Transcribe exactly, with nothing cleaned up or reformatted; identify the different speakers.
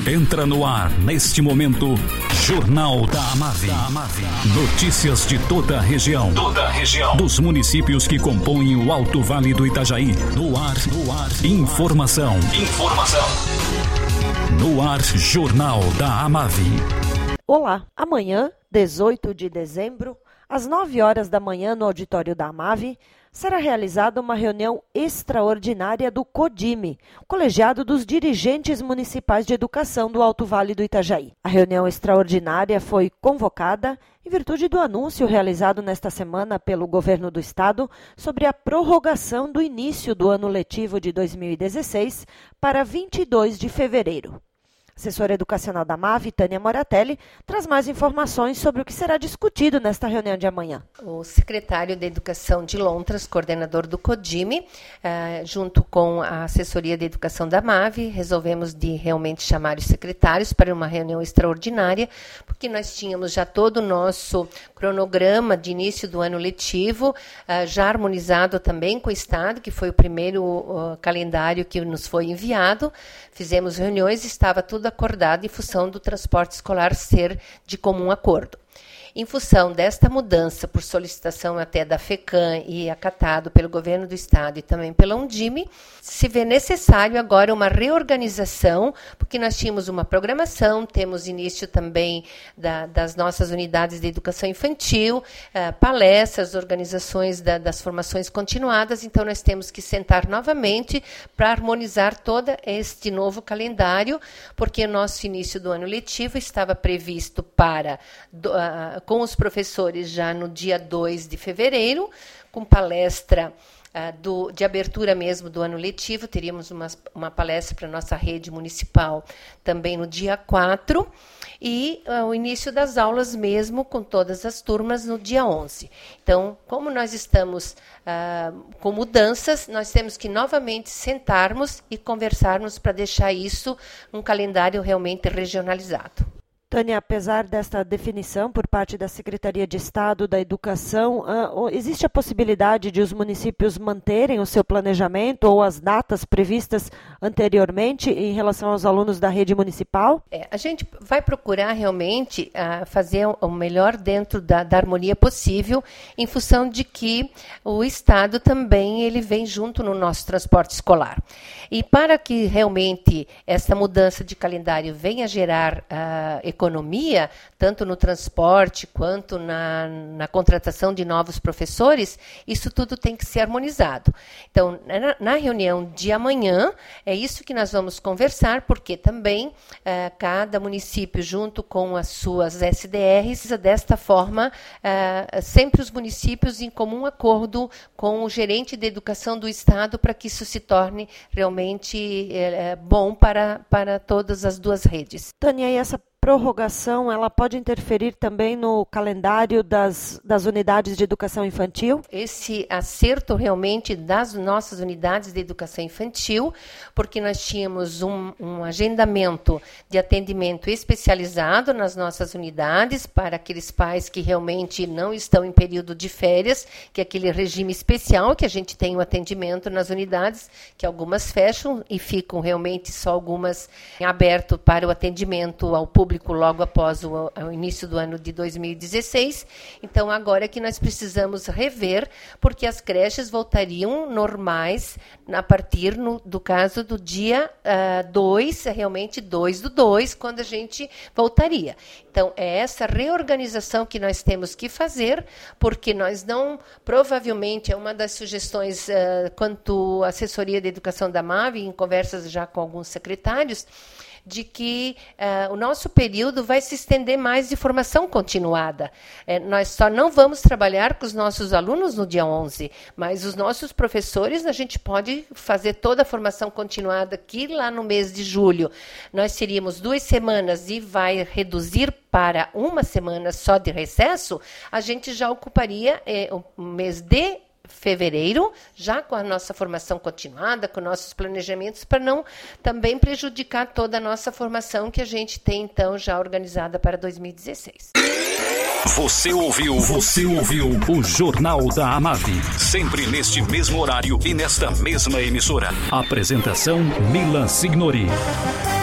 Speaker 1: Entra no ar, neste momento, Jornal da Amave. Notícias de toda a região. Toda a região. Dos municípios que compõem o Alto Vale do Itajaí. No ar, no ar. Informação. Informação. No ar, Jornal da Amave.
Speaker 2: Olá, amanhã, dezoito de dezembro, às nove horas da manhã, no auditório da Amave, será realizada uma reunião extraordinária do CODIME, Colegiado dos Dirigentes Municipais de Educação do Alto Vale do Itajaí. A reunião extraordinária foi convocada em virtude do anúncio realizado nesta semana pelo Governo do Estado sobre a prorrogação do início do ano letivo de dois mil e dezesseis para vinte e dois de fevereiro. A assessora educacional da Amave, Tânia Moratelli, traz mais informações sobre o que será discutido nesta reunião de amanhã.
Speaker 3: O secretário de Educação de Lontras, coordenador do CODIME, uh, junto com a assessoria de Educação da Amave, resolvemos de realmente chamar os secretários para uma reunião extraordinária, porque nós tínhamos já todo o nosso cronograma de início do ano letivo, uh, já harmonizado também com o Estado, que foi o primeiro uh, calendário que nos foi enviado. Fizemos reuniões e estava tudo acordado em função do transporte escolar ser de comum acordo. Em função desta mudança, por solicitação até da FECAM e acatado pelo Governo do Estado e também pela Undime, se vê necessário agora uma reorganização, porque nós tínhamos uma programação, temos início também da, das nossas unidades de educação infantil, uh, palestras, organizações da, das formações continuadas, então nós temos que sentar novamente para harmonizar todo este novo calendário, porque o nosso início do ano letivo estava previsto para... Uh, com os professores já no dia dois de fevereiro, com palestra uh, do, de abertura mesmo do ano letivo. Teríamos uma, uma palestra para a nossa rede municipal também no dia quatro, e uh, o início das aulas mesmo com todas as turmas no dia onze. Então, como nós estamos uh, com mudanças, nós temos que novamente sentarmos e conversarmos para deixar isso um calendário realmente regionalizado.
Speaker 2: Tânia, apesar desta definição por parte da Secretaria de Estado da Educação, uh, existe a possibilidade de os municípios manterem o seu planejamento ou as datas previstas anteriormente em relação aos alunos da rede municipal?
Speaker 3: É, a gente vai procurar realmente uh, fazer o melhor dentro da, da harmonia possível, em função de que o Estado também ele vem junto no nosso transporte escolar. E para que realmente essa mudança de calendário venha gerar uh, economia, tanto no transporte quanto na, na contratação de novos professores, isso tudo tem que ser harmonizado. Então, na, na reunião de amanhã, é isso que nós vamos conversar, porque também eh, cada município, junto com as suas S D Rs, desta forma, eh, sempre os municípios em comum acordo com o gerente de educação do Estado, para que isso se torne realmente eh, bom para, para todas as duas redes.
Speaker 2: Tânia, e essa prorrogação, ela pode interferir também no calendário das, das unidades de educação infantil?
Speaker 3: Esse acerto realmente das nossas unidades de educação infantil, porque nós tínhamos um, um agendamento de atendimento especializado nas nossas unidades para aqueles pais que realmente não estão em período de férias, que é aquele regime especial que a gente tem o atendimento nas unidades, que algumas fecham e ficam realmente só algumas abertas para o atendimento ao público logo após o, o início do ano de dois mil e dezesseis. Então, agora é que nós precisamos rever, porque as creches voltariam normais a partir, no, do caso, do dia dois, uh, realmente dois do dois, quando a gente voltaria. Então, é essa reorganização que nós temos que fazer, porque nós não, provavelmente, é uma das sugestões, uh, quanto à assessoria de educação da Amave, em conversas já com alguns secretários, de que uh, o nosso período vai se estender mais de formação continuada. É, nós só não vamos trabalhar com os nossos alunos no dia onze, mas os nossos professores, a gente pode fazer toda a formação continuada aqui lá no mês de julho. Nós teríamos duas semanas e vai reduzir para uma semana só de recesso, a gente já ocuparia eh, o mês de fevereiro, já com a nossa formação continuada, com nossos planejamentos, para não também prejudicar toda a nossa formação que a gente tem, então, já organizada para dois mil e dezesseis.
Speaker 1: Você ouviu, você ouviu o Jornal da Amave, sempre neste mesmo horário e nesta mesma emissora. Apresentação Milan Signori.